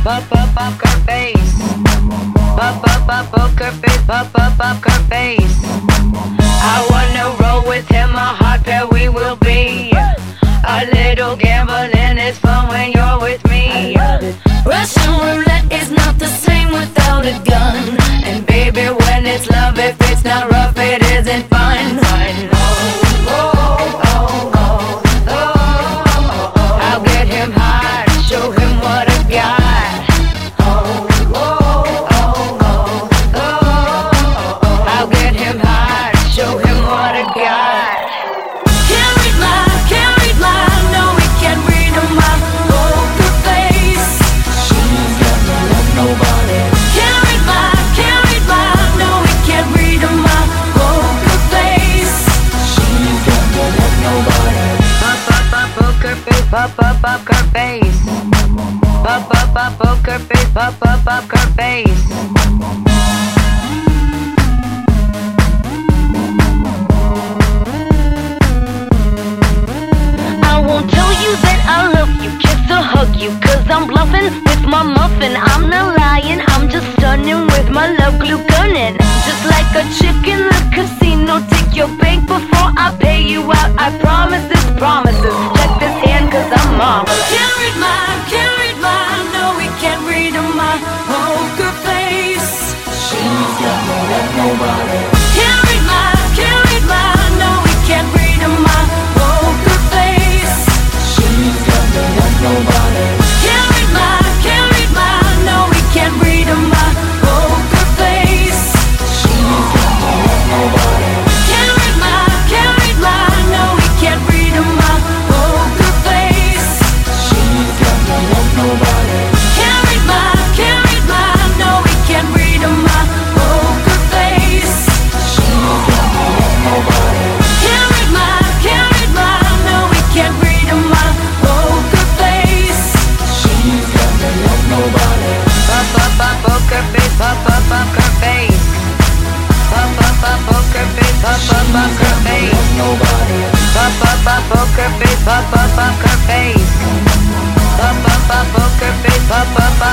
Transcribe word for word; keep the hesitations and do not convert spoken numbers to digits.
Pop up up her face. Pop up up poker face. Pop up up her face. I wanna roll with him, a hot pair we will be. A little gambling is fun when you're with me. Russian roulette is not the same without a gun. And baby, when it's love, if it's not rough, it isn't fun. Fun. Oh, oh, oh, oh, oh, oh, oh. I'll get him hot, show him what I got. Oh, oh, oh, oh, oh, oh, oh. I'll get him hot, show him what I got. Can't read my, can't read my, no, we can't read my poker face. She's got no love, nobody. Can't read my, can't read my, no, we can't read my poker face. She's got no love, nobody. Pop up up poker face, pop up up her face. Pop up up poker face, pop up up her face. I won't tell you that I love you, kiss or hug you, cause I'm bluffing with my muffin. I'm not lying, I'm just stunning with my love glue gunning. Just like a chick in the casino, take your bank before I pay you out. I promise this promises, check this hand cause I'm marvelous. Can't read my, can't read my, no we can't read my poker face. She's got no love, nobody. Can't read my, can't read my, no we can't read my poker face. She's got no love, nobody. Can't read my, can't read my, no we can't read my poker face. She's got no love, nobody. Can't read my, can't read my, no we can't read my poker face. She's got no love, nobody. Can't read my, can't read my, no we can't read my poker face. She's got no love, nobody. Can't read my, can't read my, no we can't read my poker face. She's got no love, nobody. Pop up up poker face, pop up up her face. Pop up up poker face, pop up up her face. Nobody. Pop up up poker face, pop up up her face. Pop up up poker face, pop up up